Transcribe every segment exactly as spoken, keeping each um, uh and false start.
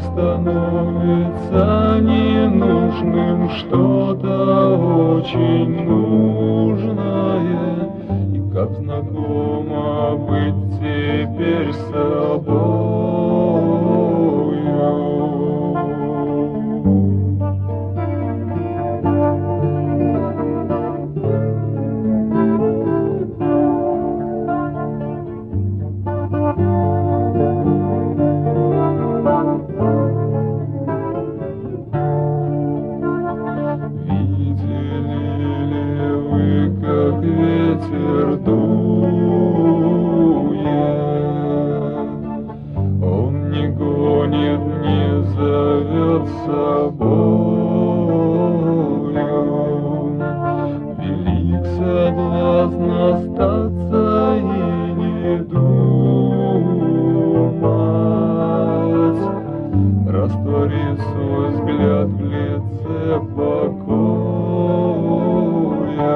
становится ненужным что-то очень нужное, и как знакомо быть теперь собою. Как ветер дует, он не гонит, не зовет с собою. Велик соблазн остаться и не думать, растворив свой взгляд в лице покоя.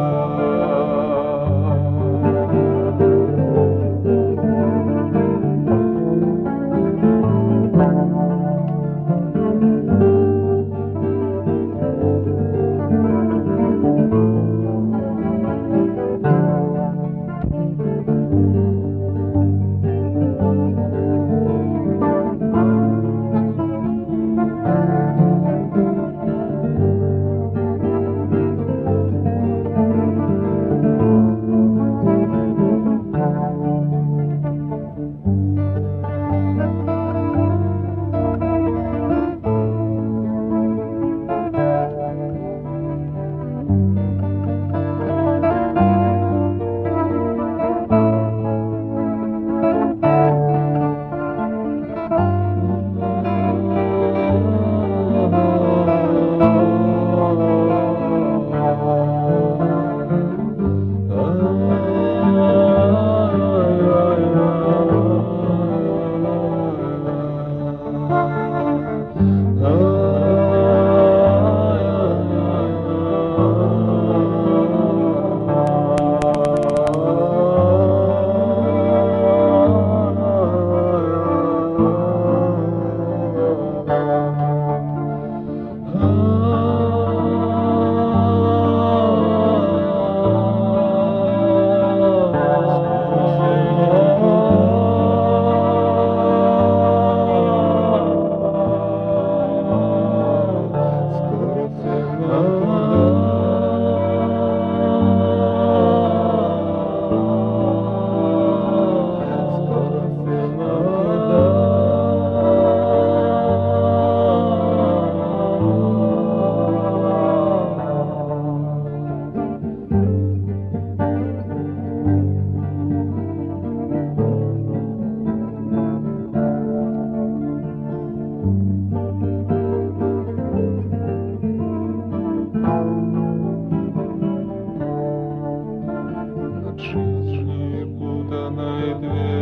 Жизни путанной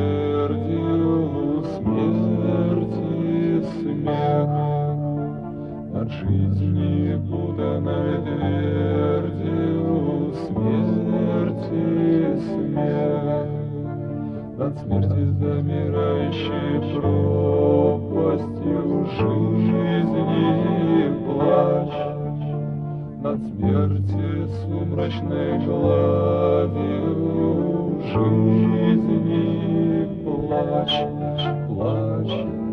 твердью смерти смех, от жизни путанной твердью смерти смех, от смерти замирающей пропастью жизни плач, над смерти сумрачной гладью жизни плач, плач.